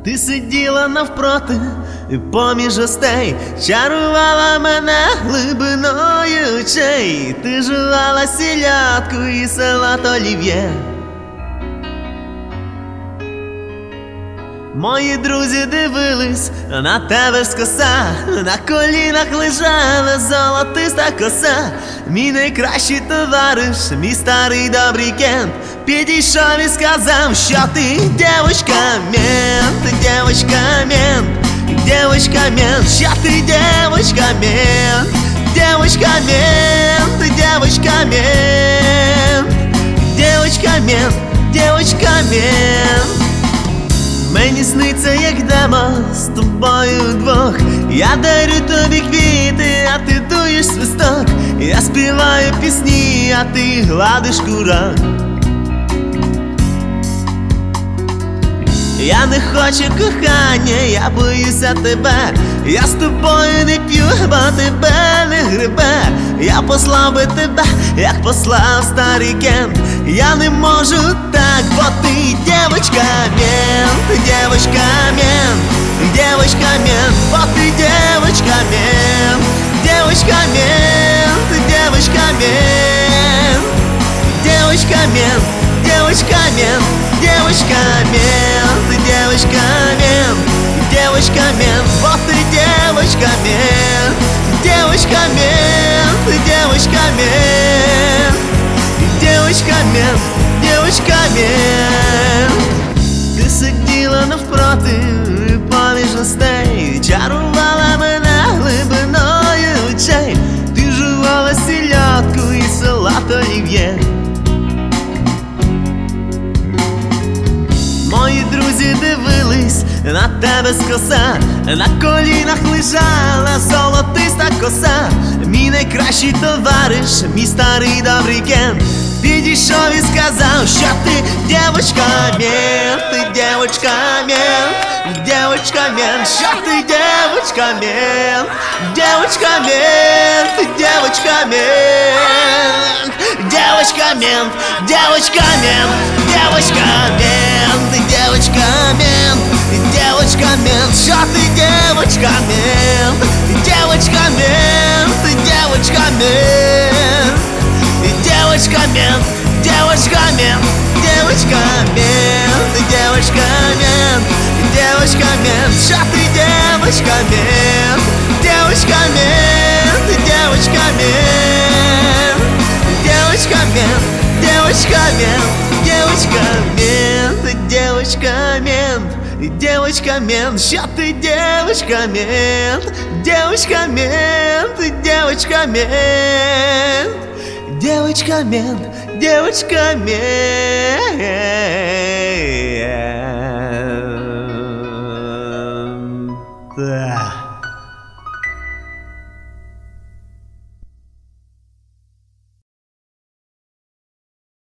Ти сиділа навпроти, поміж гостей, чарувала мене глибиною очей. Ти жувала сільодку і салат олів'є. Мої друзі дивились на тебе скоса, на колінах лежала золотиста коса. Мій найкращий товариш, мій старий добрий Кент, підійшов і сказав, що ти дівочка-мент, дівочка-мент, дівочка-мент, що ти дівочка-мент, дівочка-мент, дівочка-мент, дівочка-мент, дівочка-мент. Мені сниться, як дамо з тобою вдвох. Я дарю тобі квіти, а ти дуєш свисток. Я співаю пісні, а ти гладиш курок. Я не хочу кохання, я боюся тебе. Я з тобою не п'ю, бо тебе не грибе. Я послав би тебе, як послав старий Кент. Я не можу так, бо ти девочка-мент, девочка-мент, девочка-мент, бо ти девочка-мент, девочка-мент, девочка-мент, девочка-мент, девочка-мент, девочка-мент, девочка-мент, девочка-мент, бо ти девочка-мент, девочка-мент, девочка-мент, девочка-мент, девочка-мент. Ти сиділа навпроти, поміж гостей, чарувала мене глибиною очей. Ти жувала сільодку і салат олів'є. Мої друзі дивились на тебе скоса, на колінах лежала золотиста коса. Мій найкращий товариш, мій старий добрий Кент, підійшов і сказав, що ти девочка-мент, ти девочка-мент, девочка-мент, що ти девочка-мент, девочка-мент, ти девочка-мент, девочка-мент, девочка-мент, девочка-мент, ты девочка-мент, девочка-мент, что ты девочка-мент, девочка-мент, ты девочка-мент, девочка-мент, девочка-мент, девочка-мент, девочка-мент, девочка-мент, что ты девочка-мент, девочка-мент, девочка-мент, девочка-мент, девочка-мент, девочка-мент, девочка-мент, девочка-мент, что ты девочка-мент, девочка-мент, девочка-мент, девочка-мент, девочка-мент.